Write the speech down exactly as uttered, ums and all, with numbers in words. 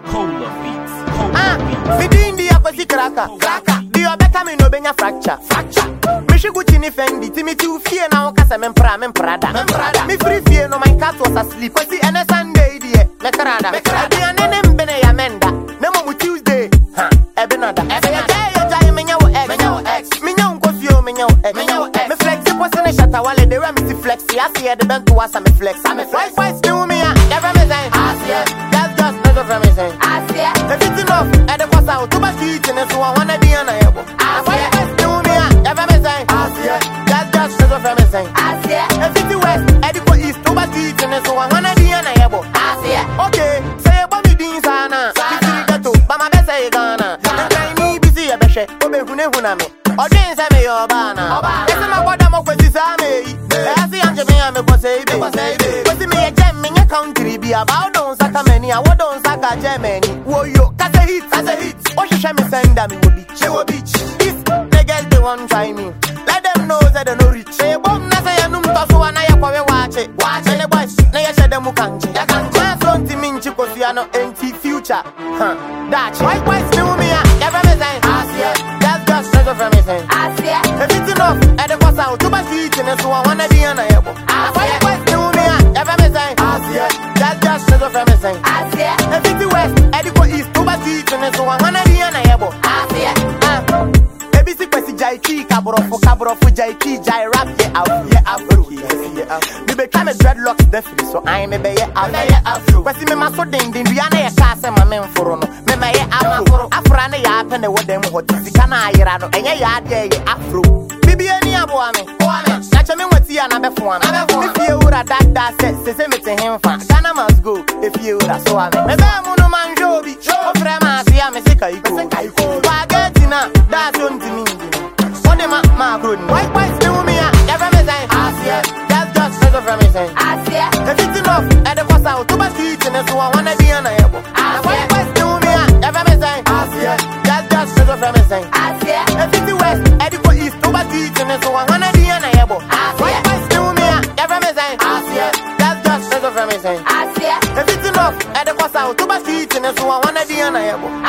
Cola beats. Cola beats. Within the opposite cracker, cracker. Do you better me no benya fracture, fracture. Me she Gucci ni Fendi, Timmy two fear now kasa men pra men prada, men prada. Me free fear no my cat was asleep. Cause the N S Sunday die, me crada, me crada. Di anene mbene ya menda, me mo Tuesday, ha, ebenada. Ebenada. Yo jai me nyawo X, me nyawo X. Me nyawo nkofio me nyawo X, me nyawo X. Me flex the person e shatta wale de we me flex. Ya see the bent to us me flex, me flex. Why still me ya? Never me say, I see. That's just never from me say, I see. If it's enough, at the boss out to bash eating so I wanna be an able. Why still me ya? Never me say, I see. That's just never from me say, I see. If it's the west, at the east to bash eating so I wanna be an able. I see. Okay, say about me din sana. Mama be say Ghana. I need to see a beshe. Obe hune huna me. Odin say me Obana. Ese ma boda mo kwesi sa me. I see anje me ame ko say be. Kwesi me ye gem me country be about don saka many. I don saka Germany. Wo yo, kase hit, kase hit. O shisha me send me wo beach, wo beach. If the girls they want try me, let them know that they no reach. Say bom na say anum to so na ya kwa we watch it. Watch it boys. Na ya shede mu kanji. Ya kanji. So nti minchi ko si ano enti future. Huh. That's why why still me ya? Never me say, I see. That's just straight from me say, I see. If it's enough, at the boss out to bash eating so I wanna be an able. Why why still me ya? Never me say, I see. That's just straight from me say, I see. If it's the west, at the east to bash eating so I wanna be an able. I see. Ah. Baby si kwesi jai ki kabro fo kabro fo jai ki jai rap ye out ye afro ye out. Me be come dreadlocks definitely so I me be ye afro. Kwesi me maso ding ding we ana ye ka se ma men foro no. Me me ye afro. Afro na ya pe ne wodem hot. Sika na ayira no enye ya de ye afro. Bibi ani abo ame. O ame. Na che me wati ya na be fo ame. If you ura that that se se se me te hemfa. Ghana must go if you ura so ame. Me be mu no man jobi. O frema si ya me sika iko. Wa get na that's on to me. What am I, my good? Why, why still me? Never me say, I see. That's just straight from me say, I see. If it's enough, at the boss out to bash eating so I wanna be an able. Why, why still me? Never me say, I see. That's just straight from me say, I see. If it's the west, at the east to bash eating so I wanna be an able. Why, why still me? Never me say, I see. That's just straight from me say, I see. If it's enough, at the boss out to bash eating so I wanna be an able.